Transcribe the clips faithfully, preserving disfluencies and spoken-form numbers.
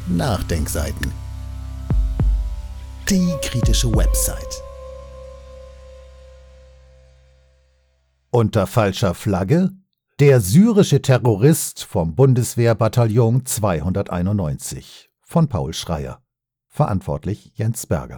Nachdenkseiten. Die kritische Website. Unter falscher Flagge? Der syrische Terrorist vom Bundeswehrbataillon zweihunderteinundneunzig von Paul Schreyer. Verantwortlich Jens Berger.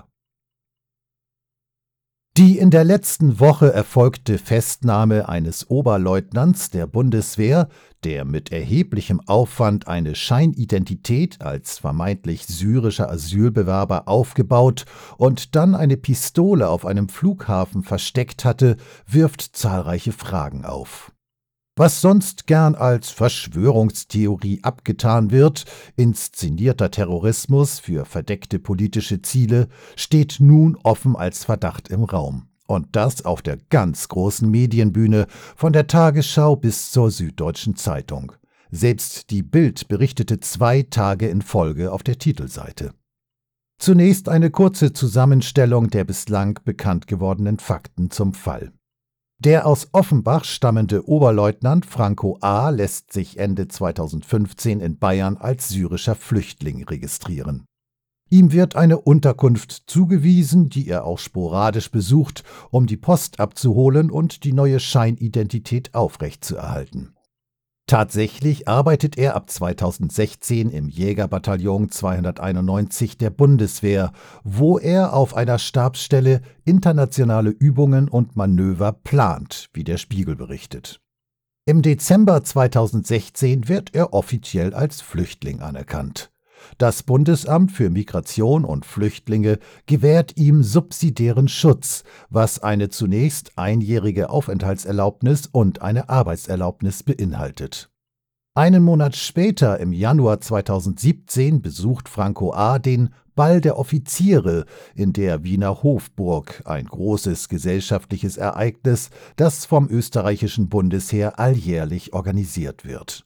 Die in der letzten Woche erfolgte Festnahme eines Oberleutnants der Bundeswehr, der mit erheblichem Aufwand eine Scheinidentität als vermeintlich syrischer Asylbewerber aufgebaut und dann eine Pistole auf einem Flughafen versteckt hatte, wirft zahlreiche Fragen auf. Was sonst gern als Verschwörungstheorie abgetan wird, inszenierter Terrorismus für verdeckte politische Ziele, steht nun offen als Verdacht im Raum. Und das auf der ganz großen Medienbühne, von der Tagesschau bis zur Süddeutschen Zeitung. Selbst die Bild berichtete zwei Tage in Folge auf der Titelseite. Zunächst eine kurze Zusammenstellung der bislang bekannt gewordenen Fakten zum Fall. Der aus Offenbach stammende Oberleutnant Franco A. lässt sich Ende zweitausendfünfzehn in Bayern als syrischer Flüchtling registrieren. Ihm wird eine Unterkunft zugewiesen, die er auch sporadisch besucht, um die Post abzuholen und die neue Scheinidentität aufrechtzuerhalten. Tatsächlich arbeitet er ab zweitausendsechzehn im Jägerbataillon zweihunderteinundneunzig der Bundeswehr, wo er auf einer Stabsstelle internationale Übungen und Manöver plant, wie der Spiegel berichtet. Im Dezember zweitausendsechzehn wird er offiziell als Flüchtling anerkannt. Das Bundesamt für Migration und Flüchtlinge gewährt ihm subsidiären Schutz, was eine zunächst einjährige Aufenthaltserlaubnis und eine Arbeitserlaubnis beinhaltet. Einen Monat später, im Januar zweitausendsiebzehn, besucht Franco A. den Ball der Offiziere in der Wiener Hofburg, ein großes gesellschaftliches Ereignis, das vom österreichischen Bundesheer alljährlich organisiert wird.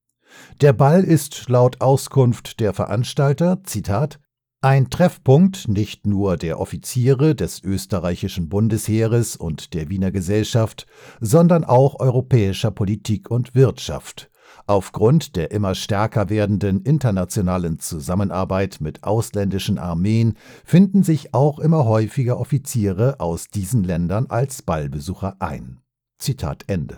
Der Ball ist laut Auskunft der Veranstalter, Zitat, ein Treffpunkt nicht nur der Offiziere des österreichischen Bundesheeres und der Wiener Gesellschaft, sondern auch europäischer Politik und Wirtschaft. Aufgrund der immer stärker werdenden internationalen Zusammenarbeit mit ausländischen Armeen finden sich auch immer häufiger Offiziere aus diesen Ländern als Ballbesucher ein. Zitat Ende.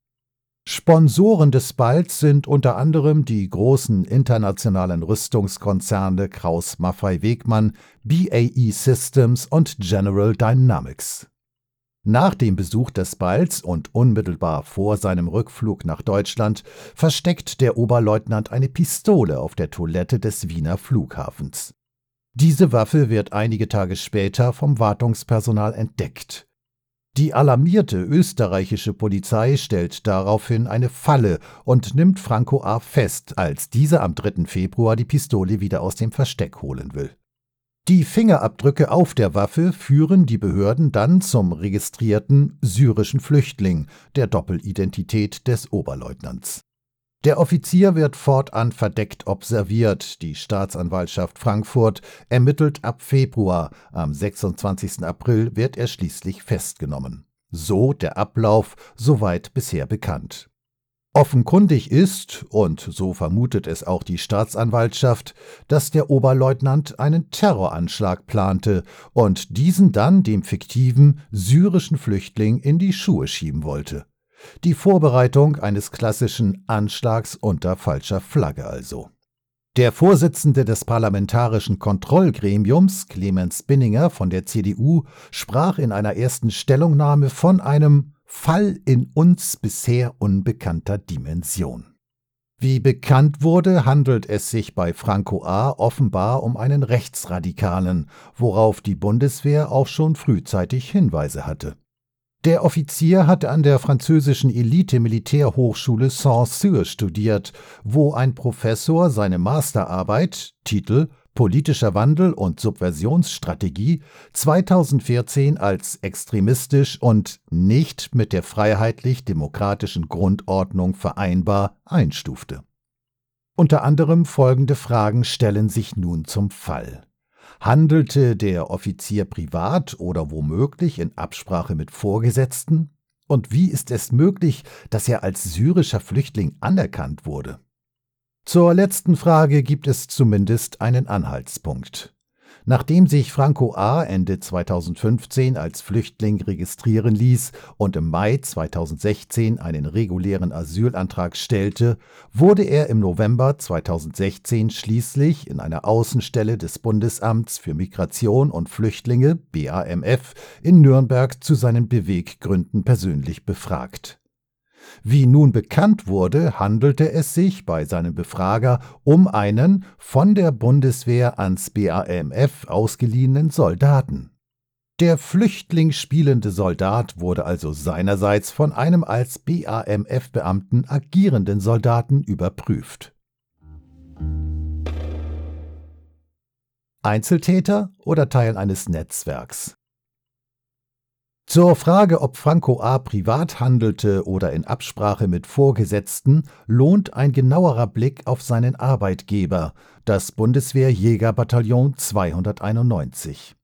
Sponsoren des Balls sind unter anderem die großen internationalen Rüstungskonzerne Krauss-Maffei-Wegmann, B A E Systems und General Dynamics. Nach dem Besuch des Balls und unmittelbar vor seinem Rückflug nach Deutschland versteckt der Oberleutnant eine Pistole auf der Toilette des Wiener Flughafens. Diese Waffe wird einige Tage später vom Wartungspersonal entdeckt. Die alarmierte österreichische Polizei stellt daraufhin eine Falle und nimmt Franco A. fest, als dieser am dritten Februar die Pistole wieder aus dem Versteck holen will. Die Fingerabdrücke auf der Waffe führen die Behörden dann zum registrierten syrischen Flüchtling, der Doppelidentität des Oberleutnants. Der Offizier wird fortan verdeckt observiert. Die Staatsanwaltschaft Frankfurt ermittelt ab Februar. Am sechsundzwanzigsten April wird er schließlich festgenommen. So der Ablauf, soweit bisher bekannt. Offenkundig ist, und so vermutet es auch die Staatsanwaltschaft, dass der Oberleutnant einen Terroranschlag plante und diesen dann dem fiktiven syrischen Flüchtling in die Schuhe schieben wollte. Die Vorbereitung eines klassischen Anschlags unter falscher Flagge also. Der Vorsitzende des Parlamentarischen Kontrollgremiums, Clemens Binninger von der C D U, sprach in einer ersten Stellungnahme von einem Fall in uns bisher unbekannter Dimension. Wie bekannt wurde, handelt es sich bei Franco A. offenbar um einen Rechtsradikalen, worauf die Bundeswehr auch schon frühzeitig Hinweise hatte. Der Offizier hatte an der französischen Elite-Militärhochschule Saint-Cyr studiert, wo ein Professor seine Masterarbeit, Titel Politischer Wandel und Subversionsstrategie, zweitausendvierzehn als extremistisch und nicht mit der freiheitlich-demokratischen Grundordnung vereinbar einstufte. Unter anderem folgende Fragen stellen sich nun zum Fall. Handelte der Offizier privat oder womöglich in Absprache mit Vorgesetzten? Und wie ist es möglich, dass er als syrischer Flüchtling anerkannt wurde? Zur letzten Frage gibt es zumindest einen Anhaltspunkt. Nachdem sich Franco A. Ende zweitausendfünfzehn als Flüchtling registrieren ließ und im Mai zweitausendsechzehn einen regulären Asylantrag stellte, wurde er im November zweitausendsechzehn schließlich in einer Außenstelle des Bundesamts für Migration und Flüchtlinge B A M F in Nürnberg zu seinen Beweggründen persönlich befragt. Wie nun bekannt wurde, handelte es sich bei seinem Befrager um einen von der Bundeswehr ans B A M F ausgeliehenen Soldaten. Der Flüchtling spielende Soldat wurde also seinerseits von einem als B A M F-Beamten agierenden Soldaten überprüft. Einzeltäter oder Teil eines Netzwerks? Zur Frage, ob Franco A. privat handelte oder in Absprache mit Vorgesetzten, lohnt ein genauerer Blick auf seinen Arbeitgeber, das Bundeswehr-Jägerbataillon zweihunderteinundneunzig.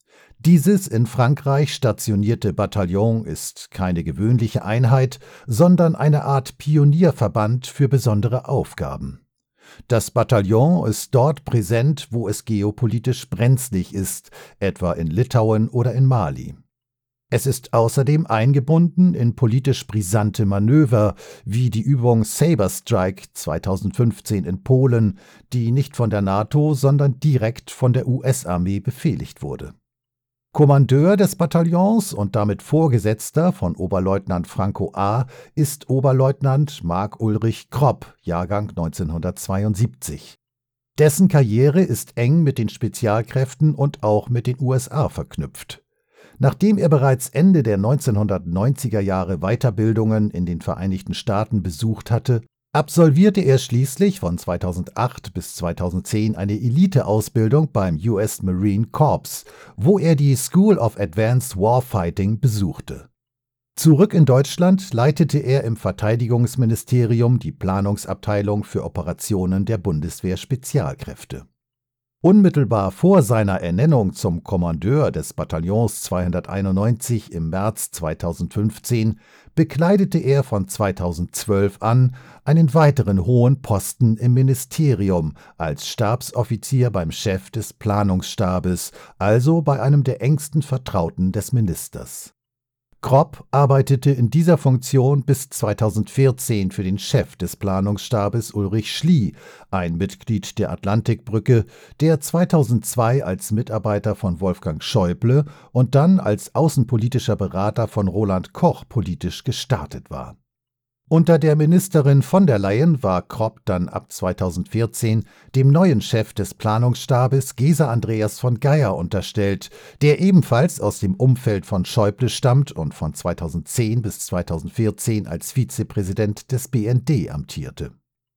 Dieses in Frankreich stationierte Bataillon ist keine gewöhnliche Einheit, sondern eine Art Pionierverband für besondere Aufgaben. Das Bataillon ist dort präsent, wo es geopolitisch brenzlig ist, etwa in Litauen oder in Mali. Es ist außerdem eingebunden in politisch brisante Manöver, wie die Übung Saber Strike zweitausendfünfzehn in Polen, die nicht von der NATO, sondern direkt von der U S-Armee befehligt wurde. Kommandeur des Bataillons und damit Vorgesetzter von Oberleutnant Franco A. ist Oberleutnant Marc-Ulrich Kropp, Jahrgang neunzehnhundertzweiundsiebzig. Dessen Karriere ist eng mit den Spezialkräften und auch mit den U S A verknüpft. Nachdem er bereits Ende der neunzehnhundertneunziger Jahre Weiterbildungen in den Vereinigten Staaten besucht hatte, absolvierte er schließlich von zweitausendacht bis zweitausendzehn eine Eliteausbildung beim U S Marine Corps, wo er die School of Advanced Warfighting besuchte. Zurück in Deutschland leitete er im Verteidigungsministerium die Planungsabteilung für Operationen der Bundeswehr-Spezialkräfte. Unmittelbar vor seiner Ernennung zum Kommandeur des Bataillons zweihunderteinundneunzig im März zweitausendfünfzehn bekleidete er von zweitausendzwölf an einen weiteren hohen Posten im Ministerium als Stabsoffizier beim Chef des Planungsstabes, also bei einem der engsten Vertrauten des Ministers. Kropp arbeitete in dieser Funktion bis zweitausendvierzehn für den Chef des Planungsstabes Ulrich Schlie, ein Mitglied der Atlantikbrücke, der zweitausendzwei als Mitarbeiter von Wolfgang Schäuble und dann als außenpolitischer Berater von Roland Koch politisch gestartet war. Unter der Ministerin von der Leyen war Kropp dann ab zweitausendvierzehn dem neuen Chef des Planungsstabes Gesa Andreas von Geier unterstellt, der ebenfalls aus dem Umfeld von Schäuble stammt und von zweitausendzehn bis zweitausendvierzehn als Vizepräsident des B N D amtierte.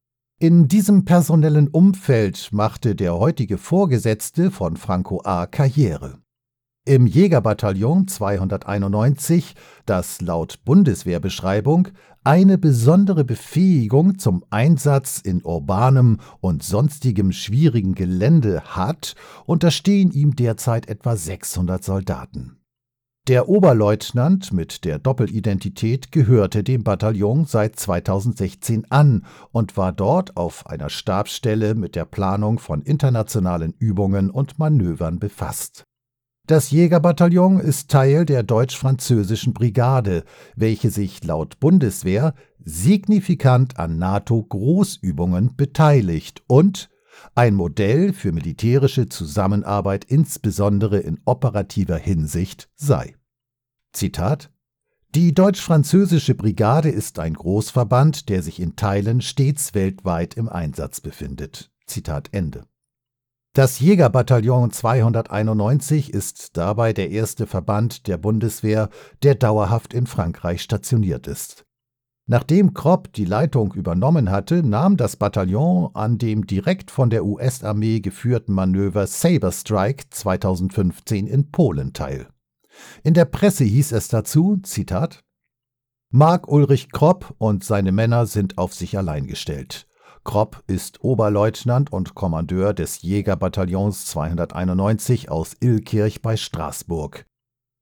In diesem personellen Umfeld machte der heutige Vorgesetzte von Franco A. Karriere. Im Jägerbataillon zweihunderteinundneunzig, das laut Bundeswehrbeschreibung eine besondere Befähigung zum Einsatz in urbanem und sonstigem schwierigem Gelände hat, unterstehen ihm derzeit etwa sechshundert Soldaten. Der Oberleutnant mit der Doppelidentität gehörte dem Bataillon seit zweitausendsechzehn an und war dort auf einer Stabsstelle mit der Planung von internationalen Übungen und Manövern befasst. Das Jägerbataillon ist Teil der deutsch-französischen Brigade, welche sich laut Bundeswehr signifikant an NATO-Großübungen beteiligt und ein Modell für militärische Zusammenarbeit insbesondere in operativer Hinsicht sei. Zitat: Die deutsch-französische Brigade ist ein Großverband, der sich in Teilen stets weltweit im Einsatz befindet. Zitat Ende. Das Jägerbataillon zweihunderteinundneunzig ist dabei der erste Verband der Bundeswehr, der dauerhaft in Frankreich stationiert ist. Nachdem Kropp die Leitung übernommen hatte, nahm das Bataillon an dem direkt von der U S-Armee geführten Manöver Saber Strike zweitausendfünfzehn in Polen teil. In der Presse hieß es dazu, Zitat: Marc-Ulrich Kropp und seine Männer sind auf sich allein gestellt. Kropp ist Oberleutnant und Kommandeur des Jägerbataillons zweihunderteinundneunzig aus Illkirch bei Straßburg.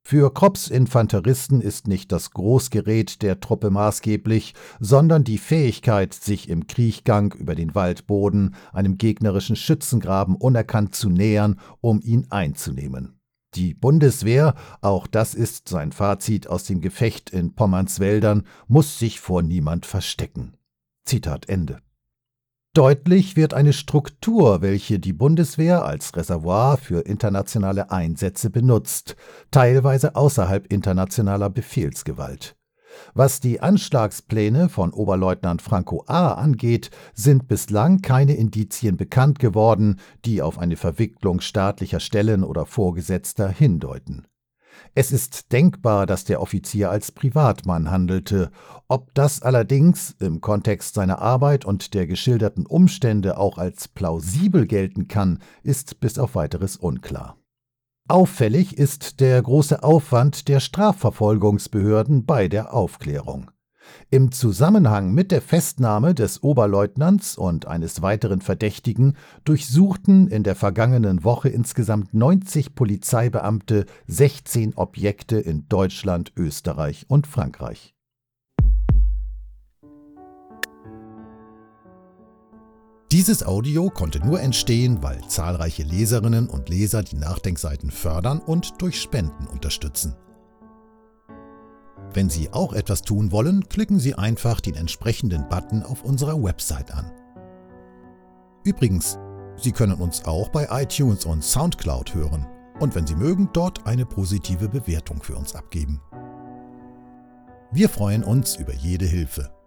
Für Kropps Infanteristen ist nicht das Großgerät der Truppe maßgeblich, sondern die Fähigkeit, sich im Kriechgang über den Waldboden einem gegnerischen Schützengraben unerkannt zu nähern, um ihn einzunehmen. Die Bundeswehr, auch das ist sein Fazit aus dem Gefecht in Pommerns Wäldern, muss sich vor niemand verstecken. Zitat Ende. Deutlich wird eine Struktur, welche die Bundeswehr als Reservoir für internationale Einsätze benutzt, teilweise außerhalb internationaler Befehlsgewalt. Was die Anschlagspläne von Oberleutnant Franco A. angeht, sind bislang keine Indizien bekannt geworden, die auf eine Verwicklung staatlicher Stellen oder Vorgesetzter hindeuten. Es ist denkbar, dass der Offizier als Privatmann handelte. Ob das allerdings im Kontext seiner Arbeit und der geschilderten Umstände auch als plausibel gelten kann, ist bis auf Weiteres unklar. Auffällig ist der große Aufwand der Strafverfolgungsbehörden bei der Aufklärung. Im Zusammenhang mit der Festnahme des Oberleutnants und eines weiteren Verdächtigen durchsuchten in der vergangenen Woche insgesamt neunzig Polizeibeamte sechzehn Objekte in Deutschland, Österreich und Frankreich. Dieses Audio konnte nur entstehen, weil zahlreiche Leserinnen und Leser die Nachdenkseiten fördern und durch Spenden unterstützen. Wenn Sie auch etwas tun wollen, klicken Sie einfach den entsprechenden Button auf unserer Website an. Übrigens, Sie können uns auch bei iTunes und Soundcloud hören und wenn Sie mögen, dort eine positive Bewertung für uns abgeben. Wir freuen uns über jede Hilfe.